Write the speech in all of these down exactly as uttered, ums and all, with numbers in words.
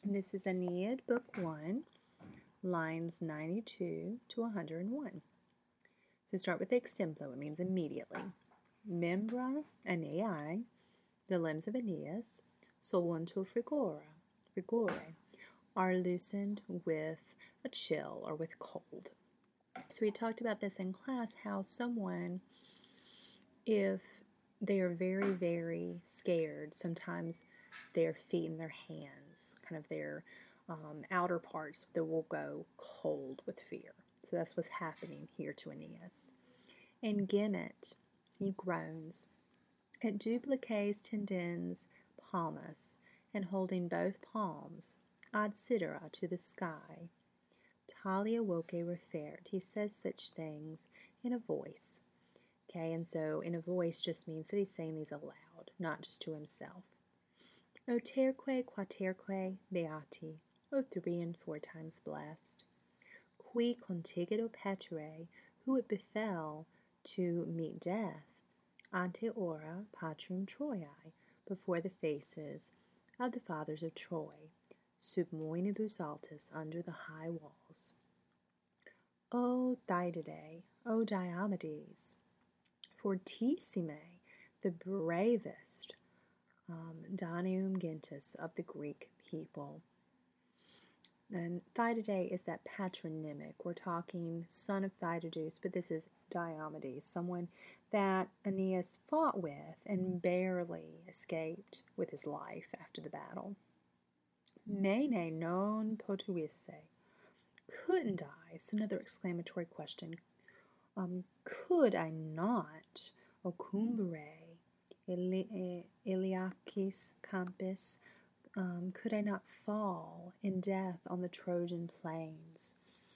This is Aeneid, Book one, lines ninety-two to one hundred one. So start with the extemplo, it means immediately. Membra Aeneae, the limbs of Aeneas, solunto frigora, frigore, are loosened with a chill or with cold. So we talked about this in class, how someone, if they are very, very scared, sometimes their feet and their hands, kind of their um, outer parts, that will go cold with fear. So that's what's happening here to Aeneas. And Gemet, he groans, it duplicates tendens palmas, and holding both palms, ad sidera, to the sky. Talia voce refert, he says such things in a voice. Okay, and so in a voice just means that he's saying these aloud, not just to himself. O terque quaterque beati, O three and four times blessed, qui contigido patere, who it befell to meet death, ante ora patrum Troiae, before the faces of the fathers of Troy, sub moenibus altus, under the high walls. O Thydide, O Diomedes, fortissime, the bravest um, Danium Gentis of the Greek people. And Thydide is that patronymic. We're talking son of Thydidus, but this is Diomedes, someone that Aeneas fought with and barely escaped with his life after the battle. Mene non potuisse. Couldn't I? It's another exclamatory question. Um, could I not, ocumbere, Ili- Iliacis campus, um, could I not fall in death on the Trojan plains?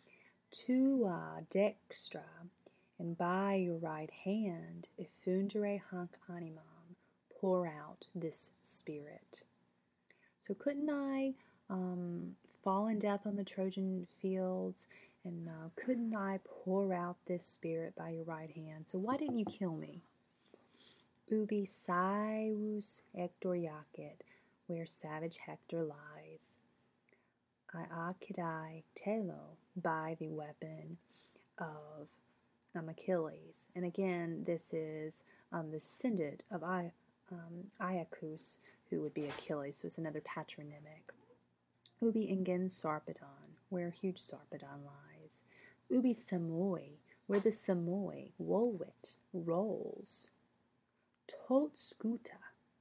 Tua dextra, and by your right hand, effundere hanc animam, pour out this spirit. So couldn't I um, fall in death on the Trojan fields, and uh, couldn't I pour out this spirit by your right hand? So why didn't you kill me? Ubi saevus Hector jacet, where savage Hector lies. I accidae telo, by the weapon of um, Achilles. And again, this is um, the descendant of I, um, Iacus, who would be Achilles, so it's another patronymic. Ubi ingen Sarpedon, where huge Sarpedon lies. Ubi Samoi, where the Samoi, Wolwit, rolls. Tot scuta,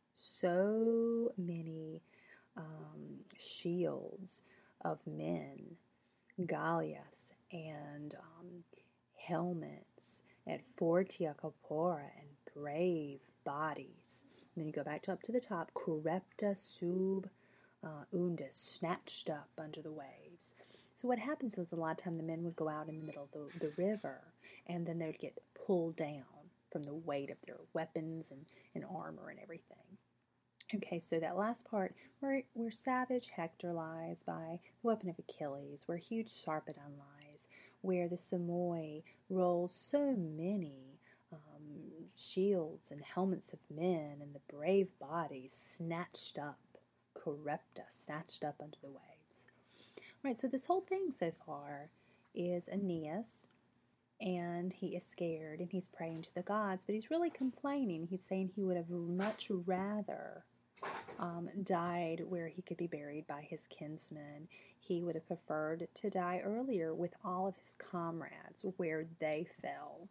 so many um, shields of men, gallias, and um, helmets, at fortia corpora, and brave bodies. And then you go back to up to the top, correpta sub uh, undis, snatched up under the waves. So what happens is a lot of time the men would go out in the middle of the, the river, and then they would get pulled down from the weight of their weapons and, and armor and everything. Okay, so that last part, where, where savage Hector lies by the weapon of Achilles, where huge Sarpedon lies, where the Samoi rolls so many um, shields and helmets of men, and the brave bodies snatched up, corrupta, snatched up under the waves. All right, so this whole thing so far is Aeneas, and he is scared, and he's praying to the gods, but he's really complaining. He's saying he would have much rather um, died where he could be buried by his kinsmen. He would have preferred to die earlier with all of his comrades where they fell.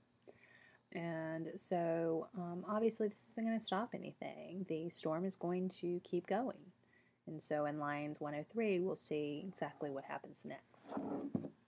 And so, um, obviously, this isn't going to stop anything. The storm is going to keep going. And so in lines one oh three, we'll see exactly what happens next.